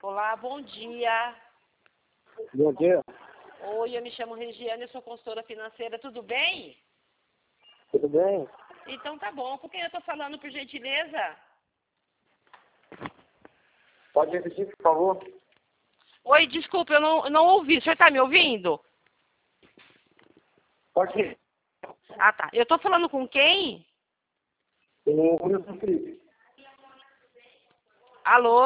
Olá, bom dia. Bom dia, Oi, eu me chamo Regiane, eu sou consultora financeira, tudo bem? tudo bem? Então tá bom, com quem eu tô falando, por gentileza? Pode repetir, por favor? Oi, desculpa, eu não ouvi, o senhor tá me ouvindo? Pode ir. Ah, tá. Eu tô falando com quem? O Wilson Felipe. Alô?